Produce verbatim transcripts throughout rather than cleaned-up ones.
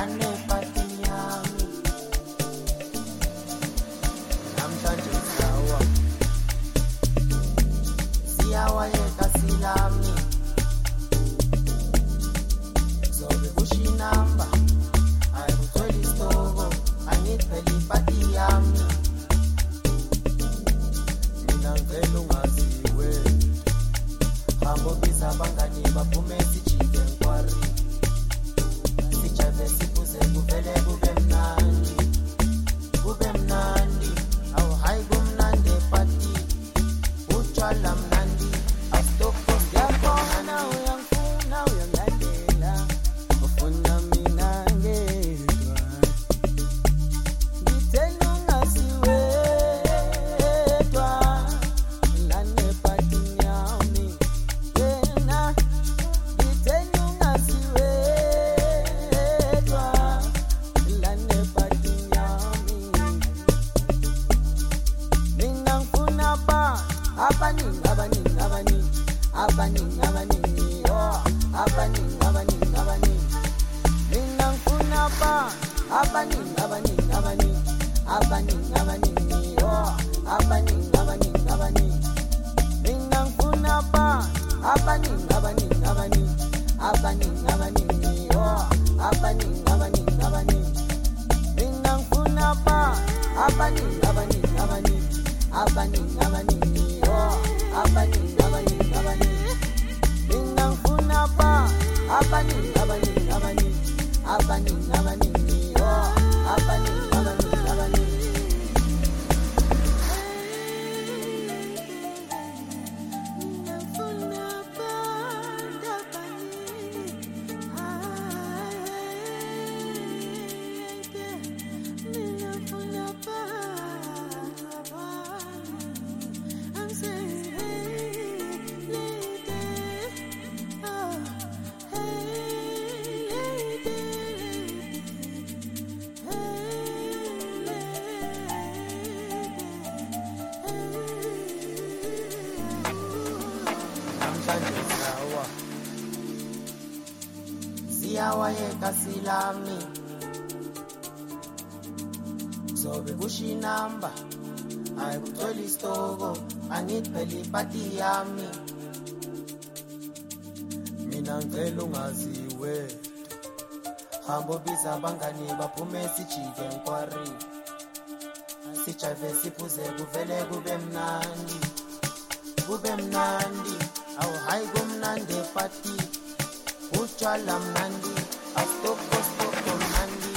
lane party yami namhlanje sawa siyawayeka silami zobe kushinamba ayikuthwela isitoko angipheli ipati yami mina ngicela ungaziwe hambo biza abangani baphume sijike nkwari sijabe sibuze kuvele kube mnandi kube mnandi awu hayi kumnandi epati utshwala mnandi asitoko siyabona nawe uyangifuna uyangilandela ufuna mina ngedwa ngitheni ungasiwedwa lane epatini yami wena ngitheni ungasiwedwa lane epatini yami mina ngifuna ba abaningi abaningi abaningi abaningi abaningi oh abaningi abaningi abaningi mina ngifuna ba abaningi abaningi abaningi abaningi abaningi oh abaningi abaningi abaningi mina ngifuna ba abaningi abaningi abaningi abaningi abaningi oh abaningi abaningi abaningi mina ngifuna ba abaningi abaningi abaningi abaningi abaningi oh abaningi abaningi abaningi mina ngifuna ba abaningi abaningi abaningi abaningi abaningi oh abaningi abaningi abaningi mina ngifuna ba abaningi mina ngifuna ba I'm saying hey lady oh hey lady namhlanje sawa siyawayeka silami zobe kushinamba ayikuthwela isitoko angipheli ipati yami mina ngicela ungaziwe hambo biza abangani baphume sijike nkwari sijabe siphuze kuvele kube mnandi kube mnandi awu hayi kumnandi epati utshwala mnandi asitoko sitoko mnandi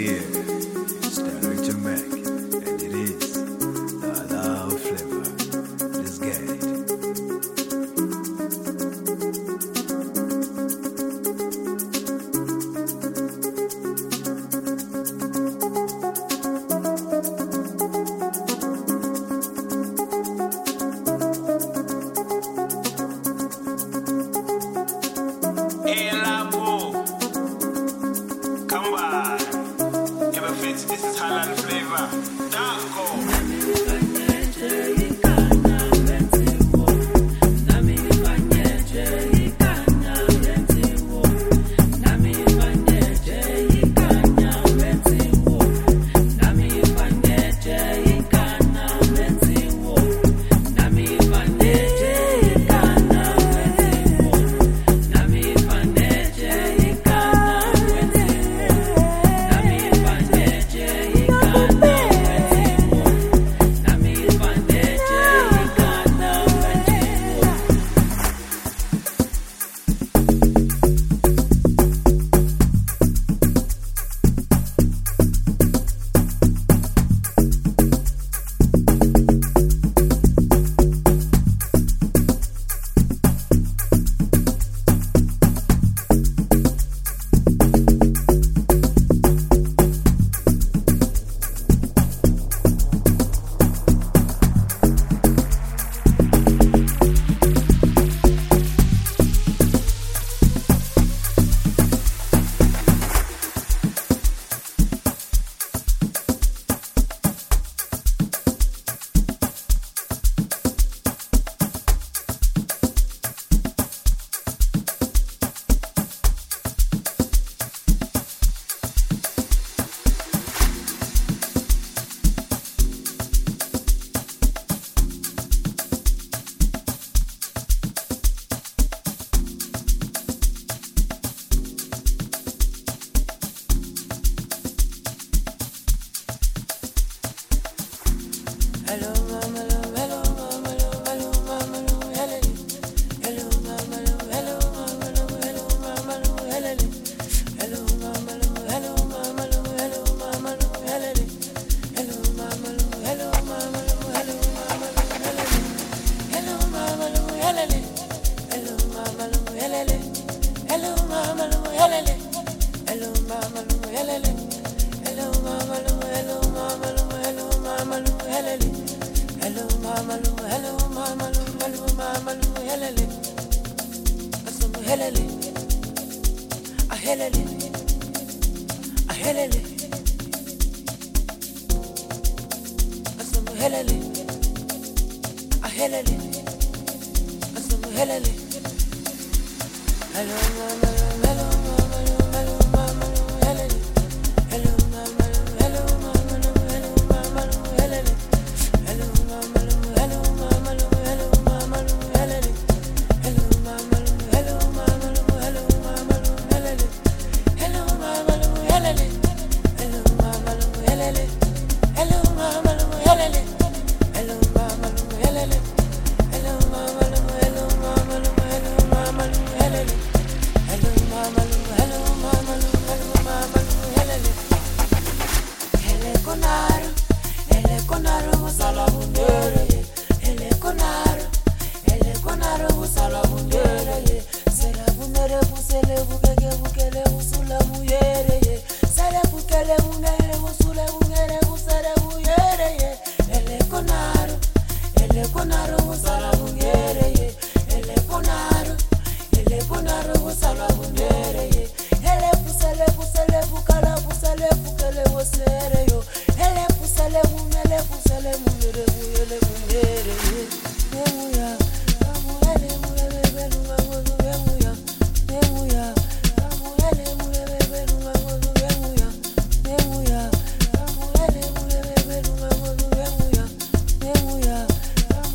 yeah, it's Director Mac, and it is the Halal Flavor. Let's get it. This is Halal Flavor. Darko.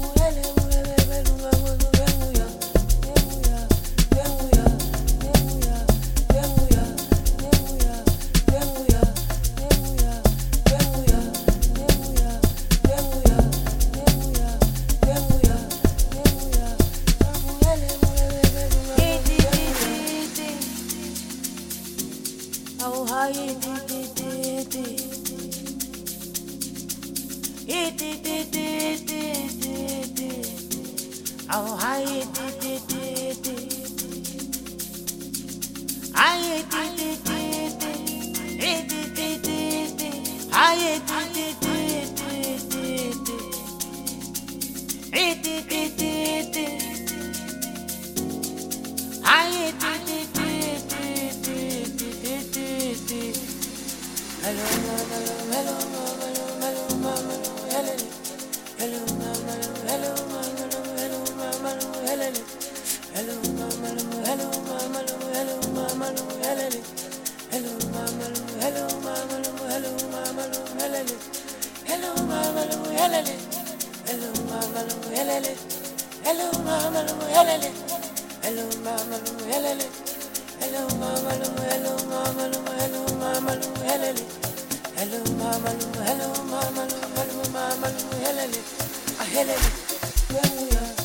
Yeah. Oh, hi, it, it, it, it, it. I, it, it, it, it, it, it, it, it, it. I, it, it, it, it, it, it, it, it, it, it. I, it, it, it, it, it, it, it, it. Hello, hello, hello, hello, hello, hello, hello, hello, hello, hello. Hello, mama, hello, mama, hello, mama, hello, hello, mama, hello, mama, hello, mama, hello, hello, mama, hello, hello, mama, hello, hello, mama, hello, hello, mama, hello, hello, mama, hello, mama, hello, mama, hello, hello, mama, hello, mama, hello, mama, hello, hello, when we are.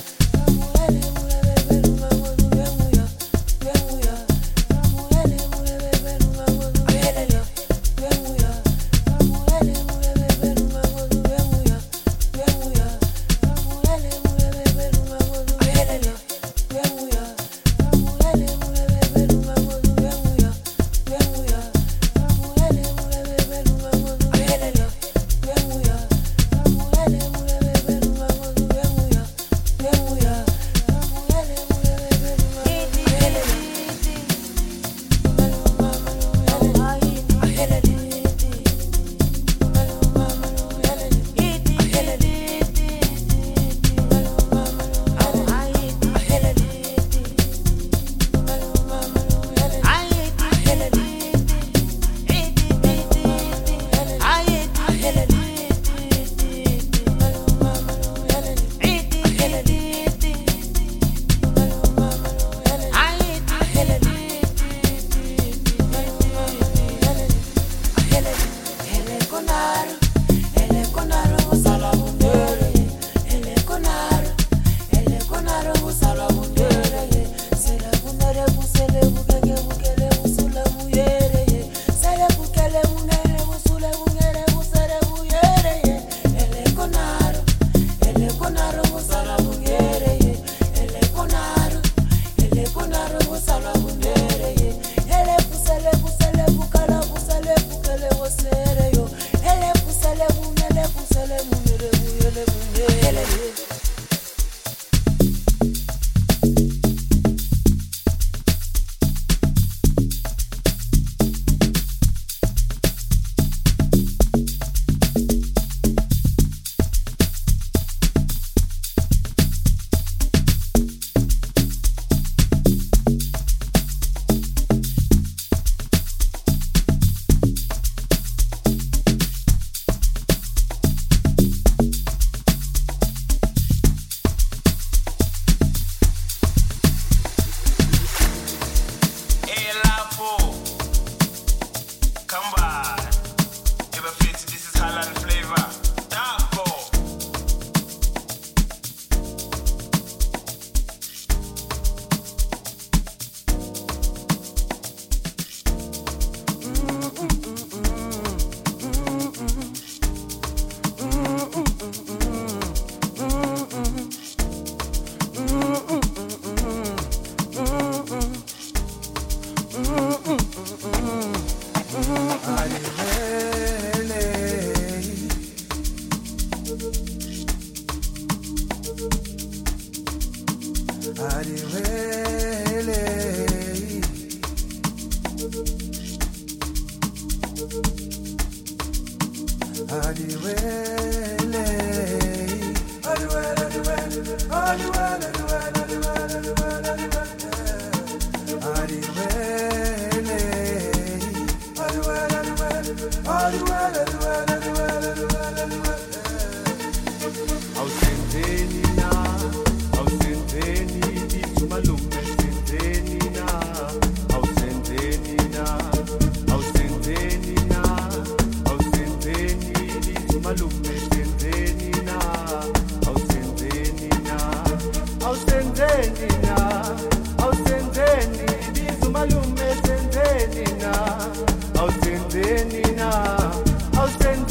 Ausenteni na, ausenteni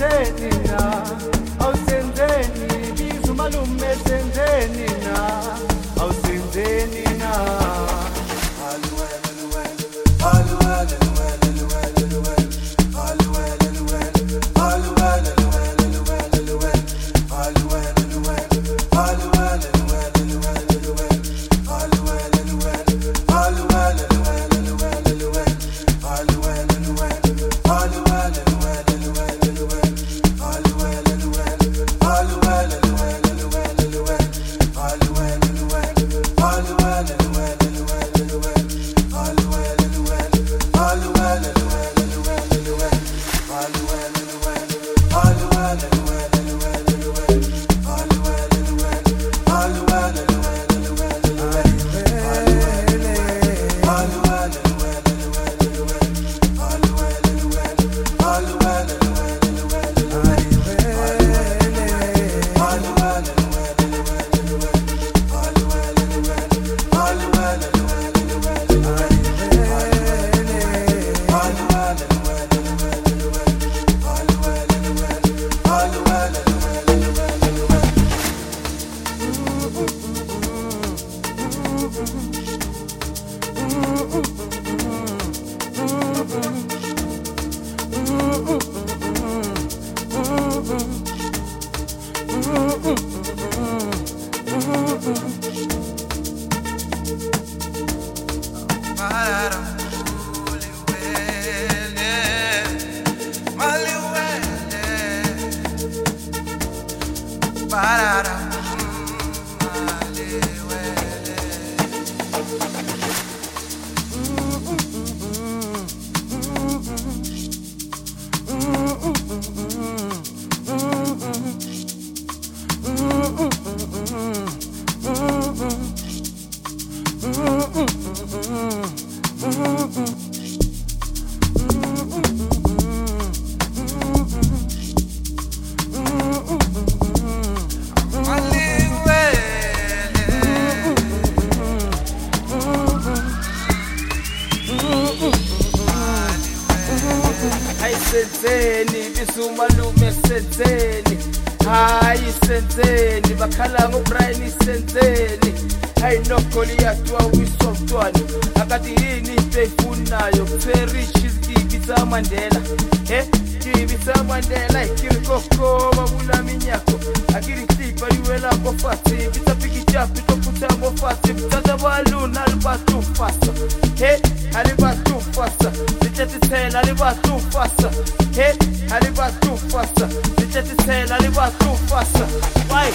Senzeni bisumalume senzeni hayi senzeni bakhala ngoBrian senzeni hayi no Goliath wawiswa mntwana akati yini into eyifunayo kuserich izibisa Mandela eh ibisa Mandela ikirikoko babula minyako akiri tipa liwela ngofasi bitapiki japi tokuta ngofasi bitata baluna libatu fasa eh alibatu fasa bitetsela alibatu fasa eh alibatu fasa bitetsela alibatu fasa why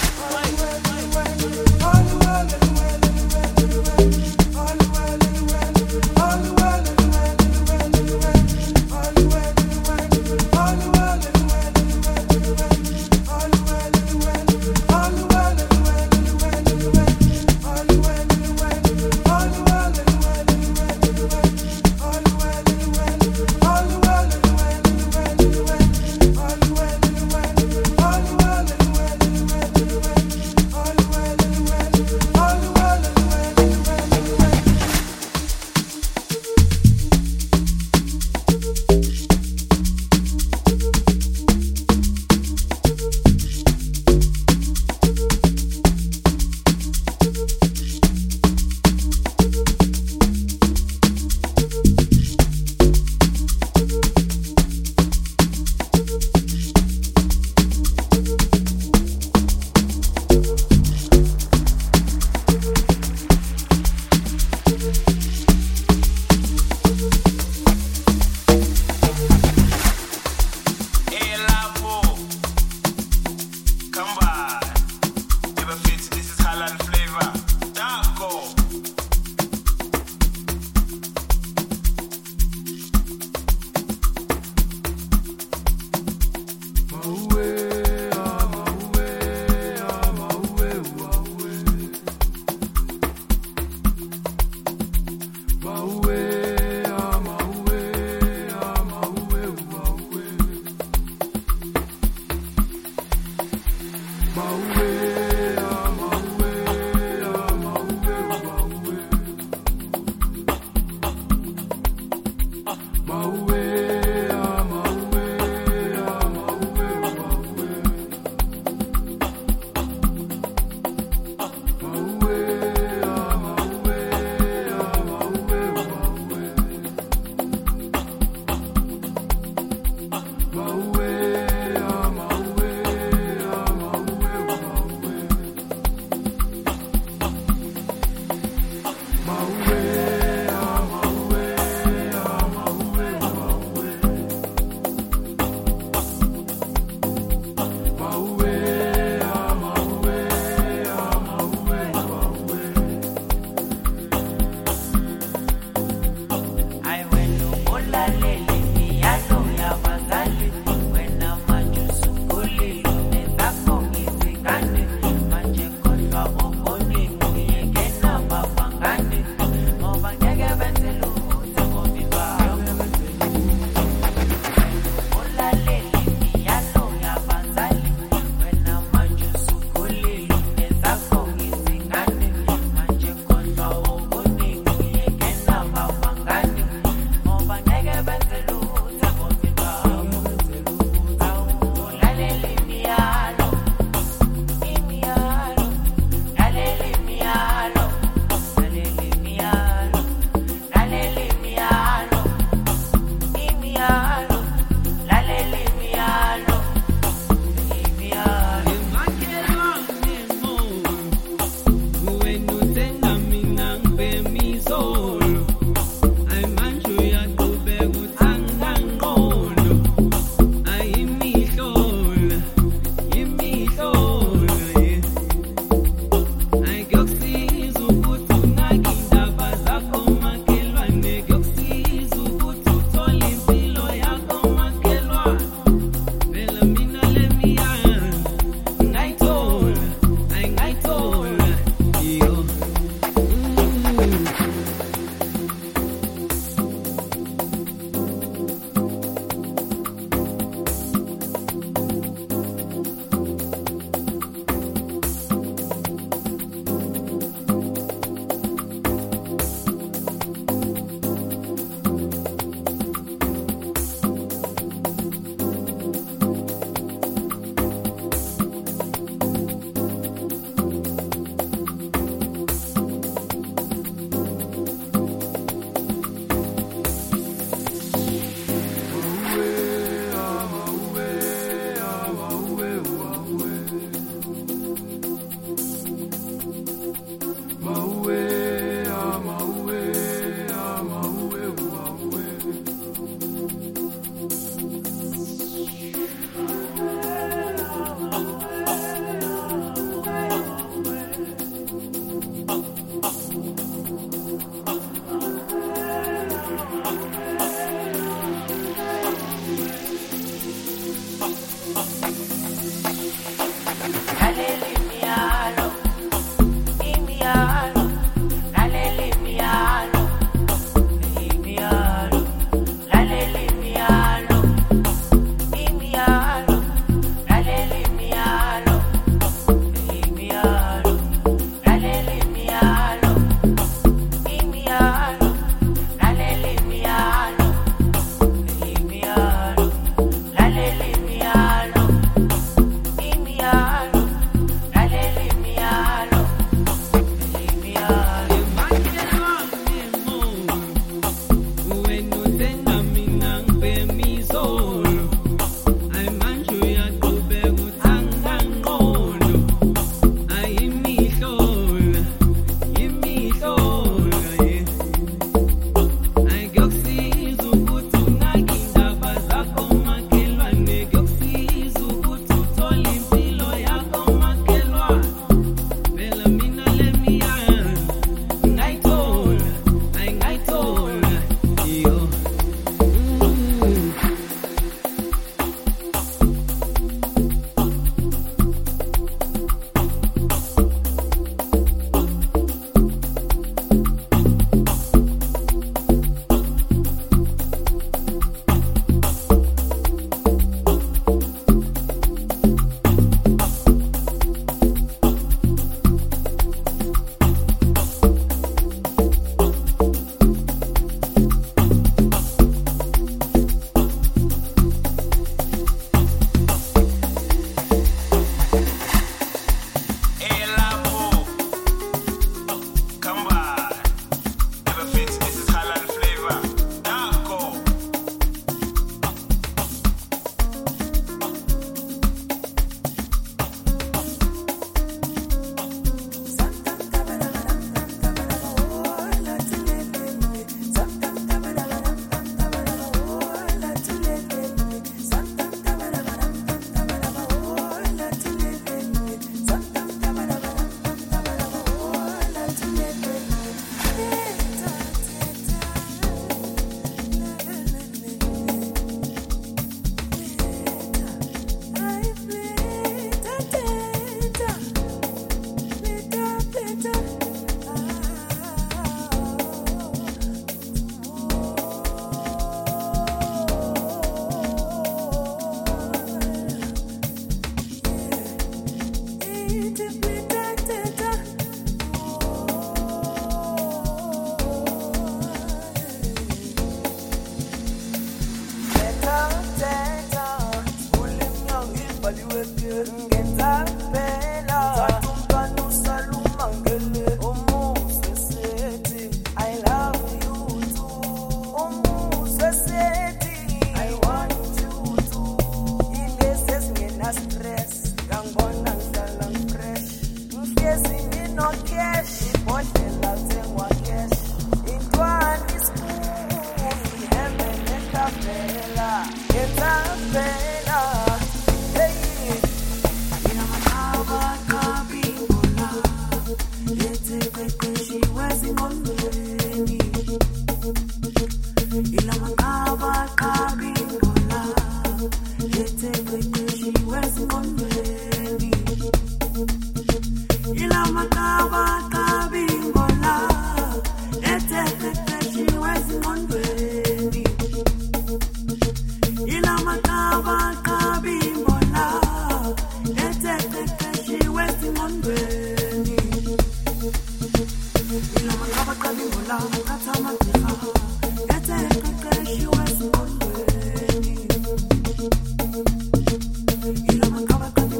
Ila makaba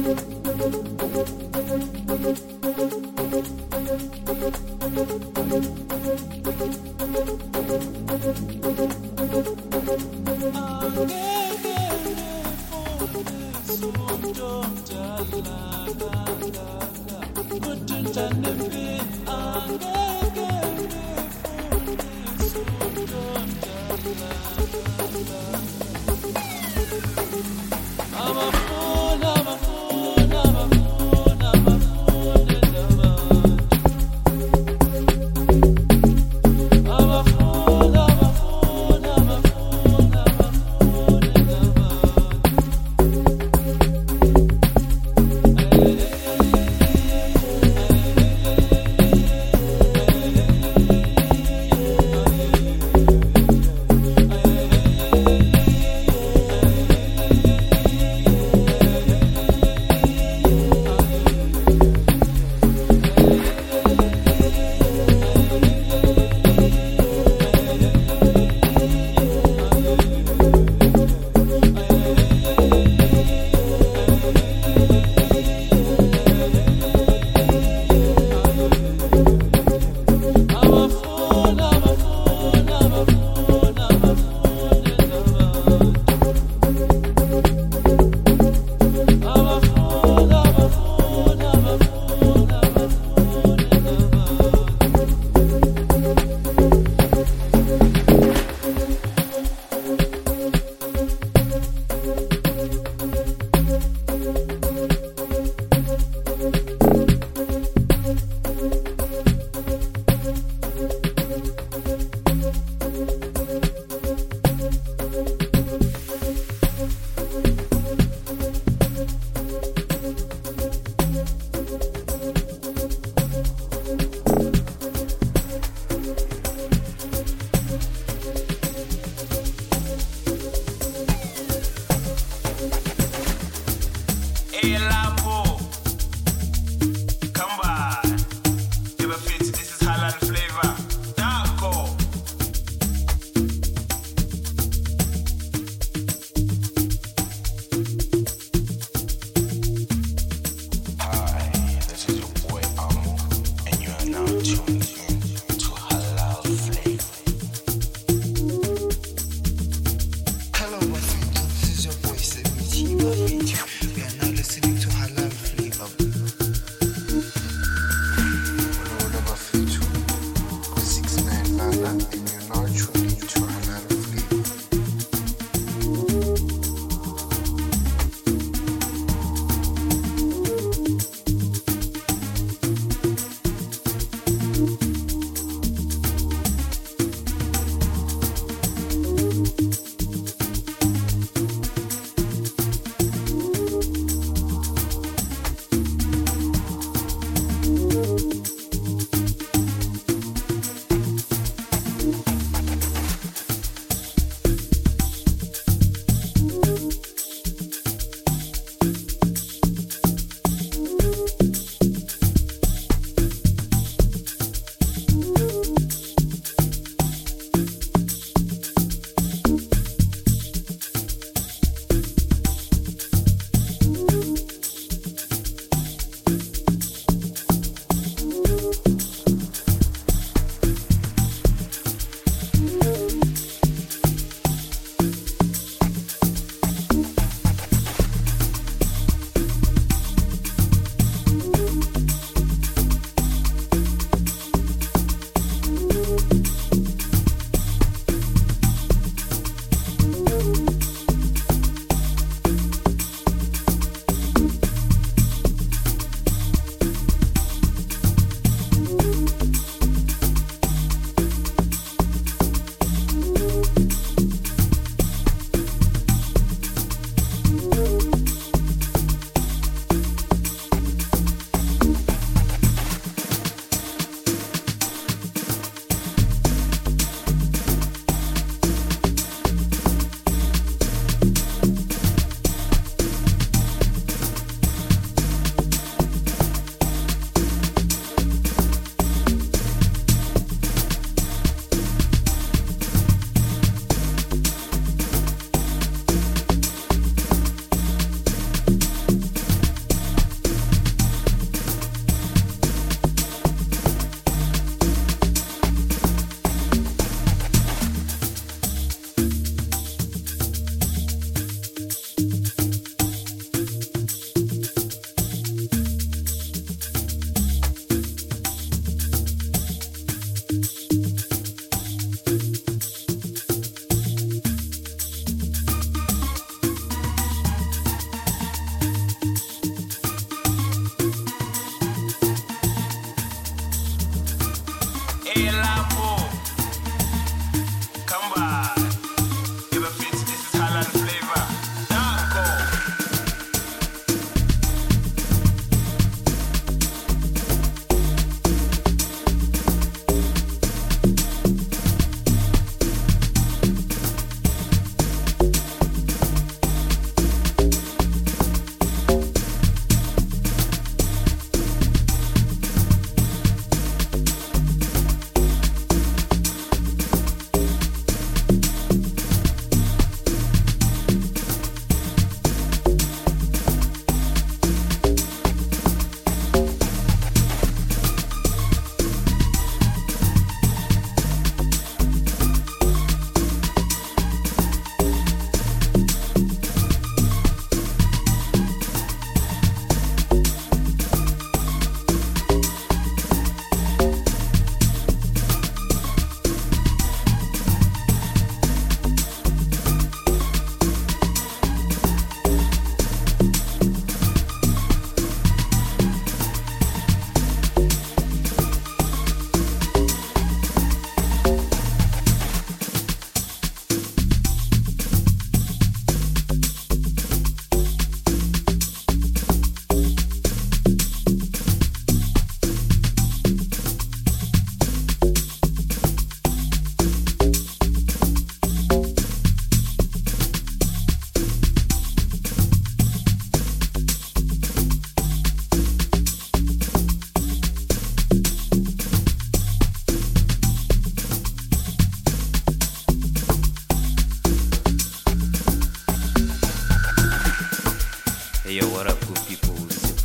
Hello, my friends. This is your boy, Seb Michi. We are now listening to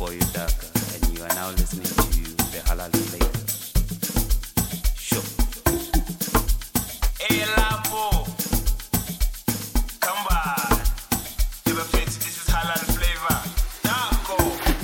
boy Udaka, and you are now listening to the Halal Flavor. Sure. Hey, Lambo. Come by. Never fit. This is Halal Flavor. Taco.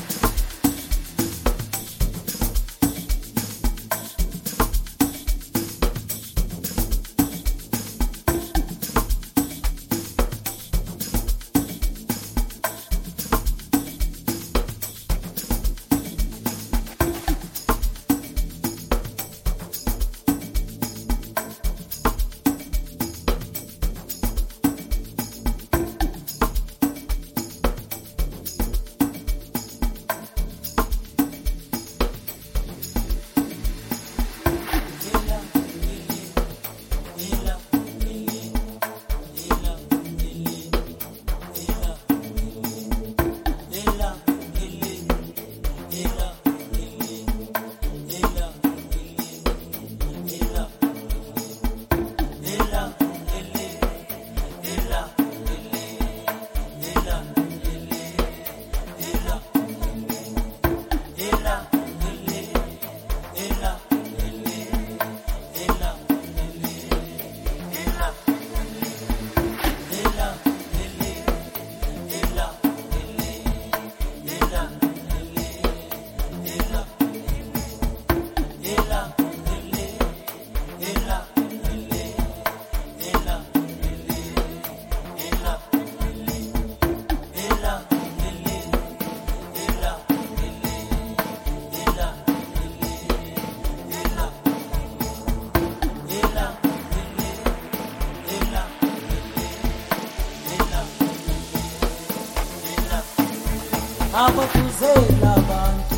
abakuzela abantu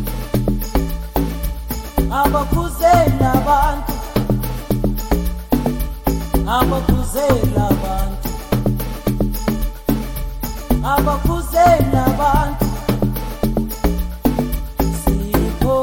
abakuzela abantu abakuzela abantu abakuzela abantu sipho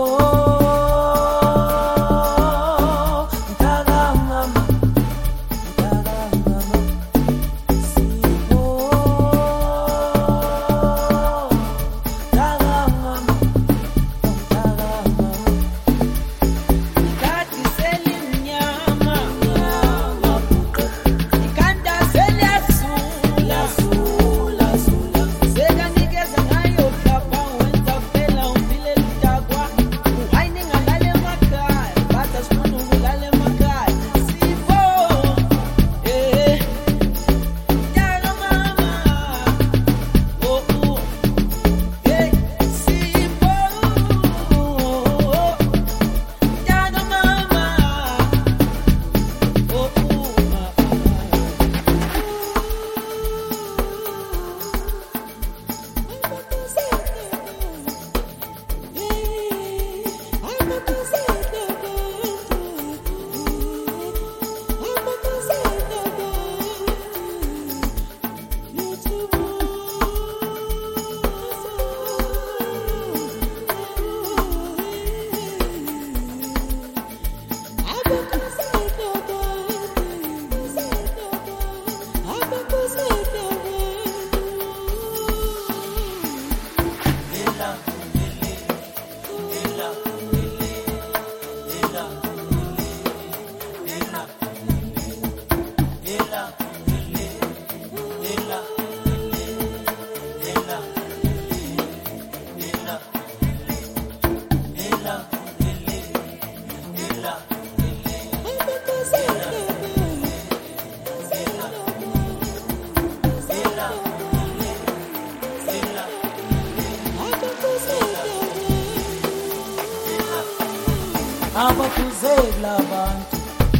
abakuzela abantu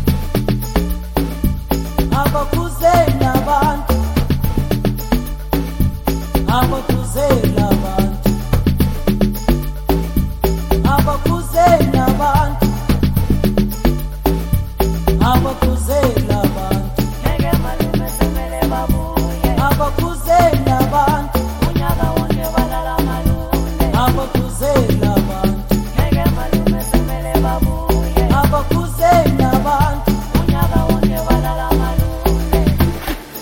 abakuzela abantu abakuzela abantu abakuzela abantu abakuzela abantu ngeke malume semele babuye abakuzela abantu unyaka wonke balala malume abakuzela abantu ngeke malume semele babuye abakuzela abantu unyaka wonke balala malume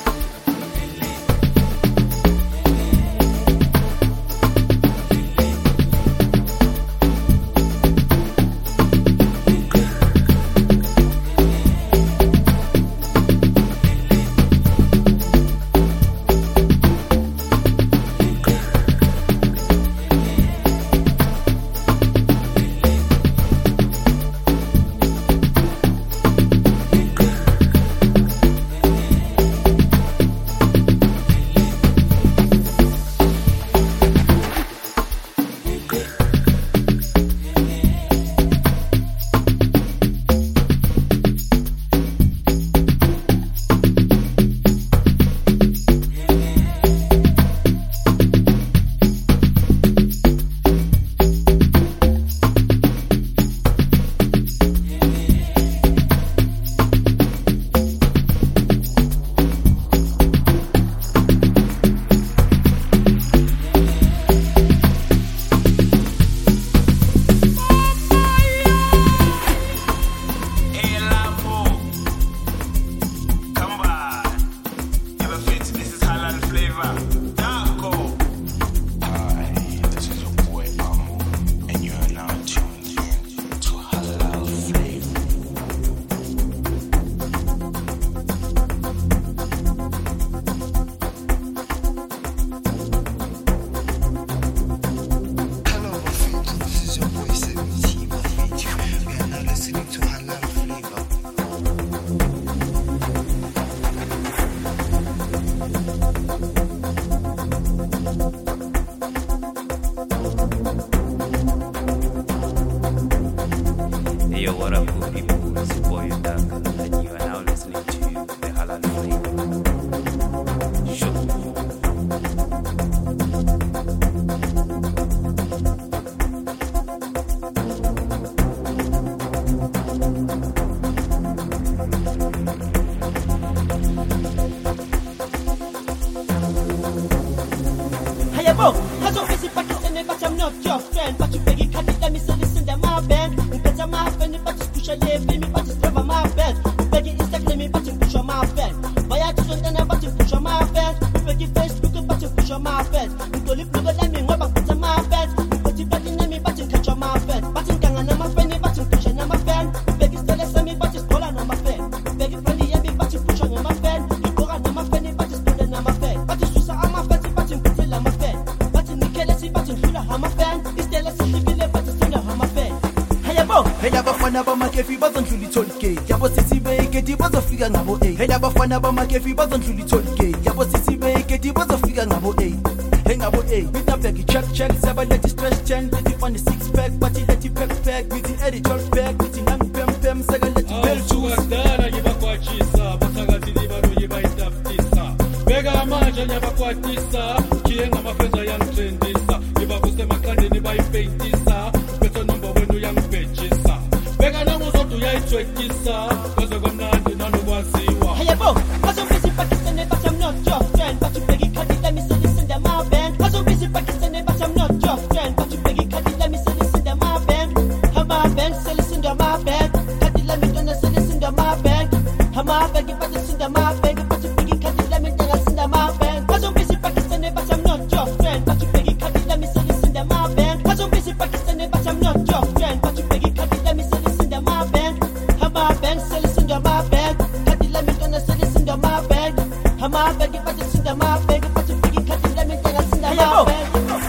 not your friend, but you beg it, cut it, let me say listen to my band. You better my friend, but you push a left, me, but you cover my bed. You beg it, Instagram me, but you push on my bed. Why I just don't know, but you push on my bed. You beg it, Facebook, but you push on my bed. You go live, look at me, what about put on my bed? You put it back in me, but you catch on my bed. But you can't know my friend, but you push on my bed. You beg it, still listen me, but you pull on my bed. You beg it, friendly, yeah, but you push on my bed. You go on my friend, but you pull on my bed. But you switch on my bed, but you put it on my bed. But you need to see, but you feel on my bed. It's still a secret, but you still on my bed. Hey abafana bamakefi bazondlula itholike yabo sisi beyiketi bazofika ngabo eight. Hey abafana bamakefi bazondlula itholike yabo sisi beyiketi bazofika ngabo eight. Hey ngabo eight. With the bag check check seven let it stretch ten let it find the six pack but it let it pack pack with the edit twelve pack with the nine pem pem second let it bell juice. Dara yibakwachisa basagazi libaro yibaitafisa. Bega manja nyabakwatisa kienga mafeza yang trendisa. Yibakuse makande ni baipaintisa. Beto number wenu yang pechisa. Bega na muzotu ya itwekisa. Kozo gomnandi nanu wasiwa. Hey bo, cause I'm busy Pakistani but I'm not your friend. But you beg it, cut it, let me say listen to my band. Cause I'm busy Pakistani but I'm not your friend. But you beg it, cut it, let me say listen to my band. How my band, say listen to my band. Cut it, let me don't say listen to my band. How my beg it, but listen to my band. But you beg it, cut it, let me don't listen to my band. Cause I'm busy Pakistani but I'm not your friend. But you beg it, cut it, let me say listen to my band. Cause I'm busy Pakistani but I'm not your friend. But you beg it, cut it, let me say listen to my band. How my band, say listen to my band. Cut it, let me don't say listen to my band. How my beg it, but listen to my band. But you beg it, cut it, let me don't listen to my band.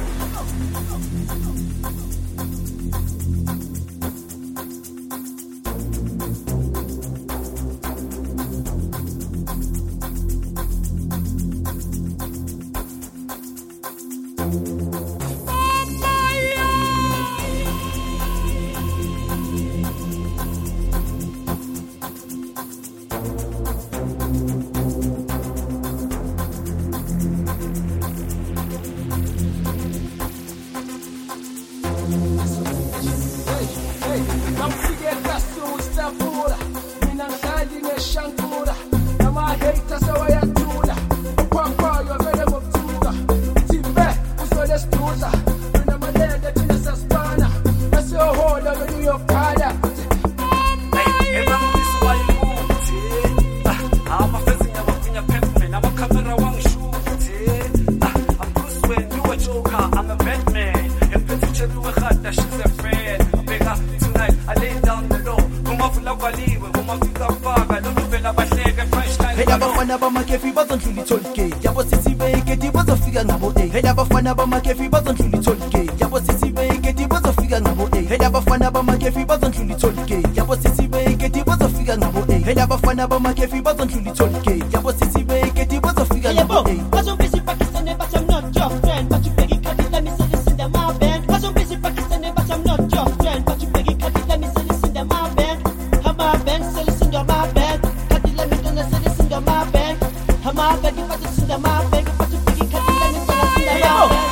Bamakefi bazondlula itholike yabo sisi beyiketi bazofika ngabo eight. Hey abafana bamakefi bazondlula itholike yabo sisi beyiketi bazofika ngabo eight. Hey abafana bamakefi bazondlula itholike yabo sisi beyiketi bazofika ngabo eight. Hey abafana bamakefi bazondlula itholike yabo sisi beyiketi bazofika ngabo eight. Cause I'm busy Pakistani but I'm not your friend. But you beg it, cut it, let me say listen to my band. Cause I'm busy Pakistani but I'm not your friend. But you beg it, cut it, let me say listen to my band. How my band, say listen to my band. Cut it, let me don't say listen to my band. How my beg it, but listen to my band. But you beg it, cut it, let me don't listen to my band.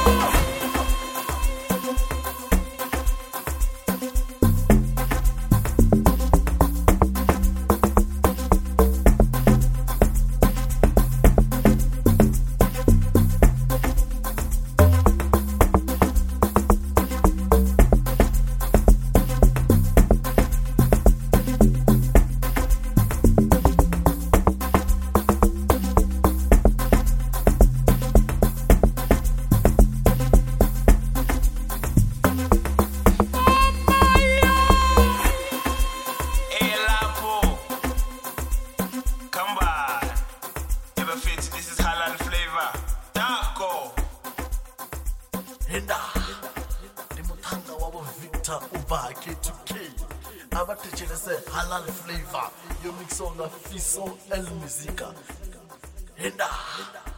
Henda ndi muthanga wabo Victor uba K two K abatejelese halal flavor yo mix on the Fiso El Musica. Henda